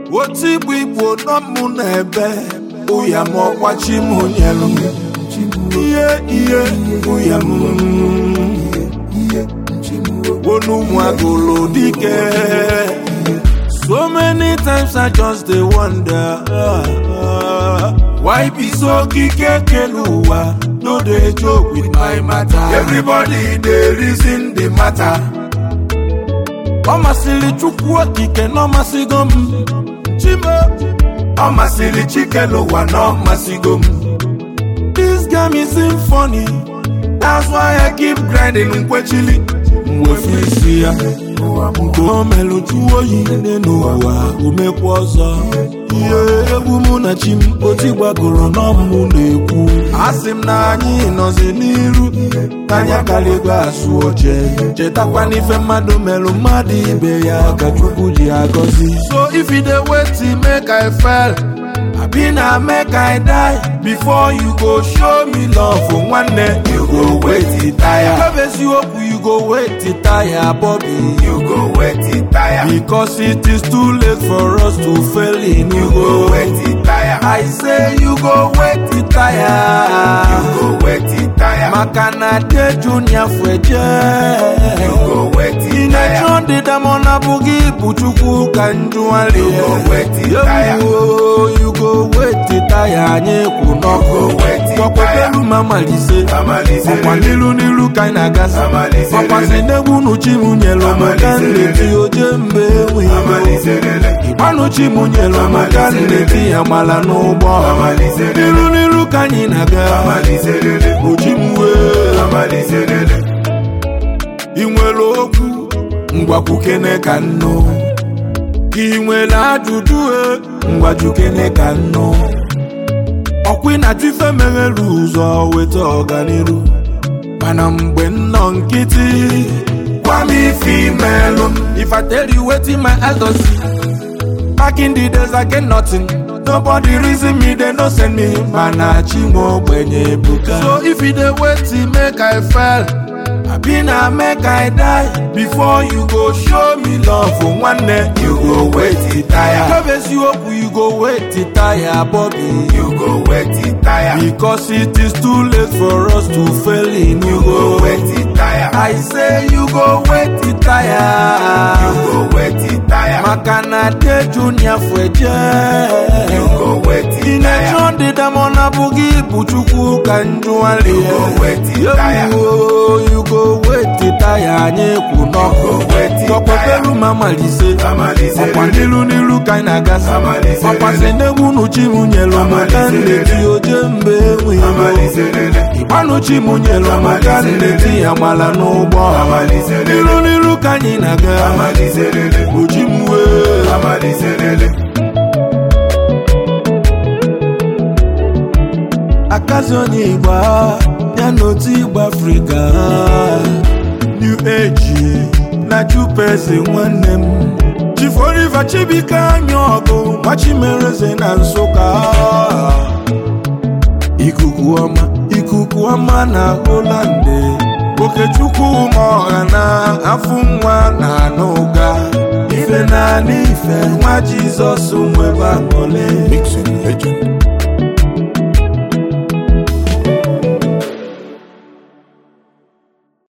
Otigbu Igbo nọ mụ n'ebe ụya m ọkwachi m nyelu ihe ụya m wonu ụmụ agụlụ dike. So many times I just dey wonder why be so kike keluwa no dey joke with my matter. Everybody dey reason the matter. Omasili Chukwu okike no masigo m Chimo. Omasili Chikeluwa no masigo m. This game isn't funny, that's why I keep grinding nkwechili. Mwefisi ya Komelu chuoyi n'ụwa umekwa ọzọ. Ihe egwu mụ na chi m otigbagoro n'ọmụ na-ekwu. Asị m na anyị nọzi n'iru n'anya karịgwa asụ oche. Chetakwa n'ife mmadụ melụ mmadụ ibe ya ka Chukwu ji agọzi. So if you dey wait to make I fail, I been a make I die before you go show me love for one day. You go wait it tire. You go wait it tire, Bobby. You go wait it tire. Because it is too late for us to fail in. You go wait it tire. I say you go wait it tire. You go wait it tire. Makana de Junior Fweje. You go wait it tire. Inachon de damona bugi buchuku kanjuali. You go wait it tire. You go wait it tire. Nye kunoko wait it tire. Wakwelu mama lise. Wakwanilu nilu kaina gasa. Wakwasi negunu chimu nyelo makande ti ojembe wiyo. Ibanu chimu nyelo makande ti amala nubo. Nilu kanyina ga. Ojimwe. Inwelo oku ngwakukene kano. Inwela ajujue ngwajukene kano. Okwi na tife meghere ụzọ weta ọganiru. Mana mgbe nnọ nkịtị gwa m ife imelụ. If I tell you wetin my elders see, back in the days I get nothing. Nobody reason me, they no send me. Mana chinwe ogbenye buka. So if you dey wait to make I fail, I been a make I die before you go show me love for one day. You go wait it tire. You go wait it tire, Bobby. You go wait it tire. Because it is too late for us to fail in. You go wait it tire. I say you go wait it tire. You go wait it tire. Makana de Junior Fweje. You go wait it tire. Inachon de damona bugi buchuku kanjuali. You go wait it tire. You go wait it tire. Nye kunoko wait it tire. Wakwelu mama lise. Wakwanilu nilu kaina gasa. Wakwasi negunu chimu nyelo makande ti ojembe wiyo. Ibanu chimu nyelo makande ti amala nubo. Nilu kanyina ga. Ojimwe. Akazi onye Igba ya n'otu Igba Africa. New Age na Jupezi nwanne m. Chiforiva Chibika Anyogo Machimereze na Nsụka. Ikuku ọma na Holande. Okechukwu ụmụọha na afụ nwa na n'ụga. Ife na n'ife nwa Jizọs nwebe aṅụle. Mixing legend.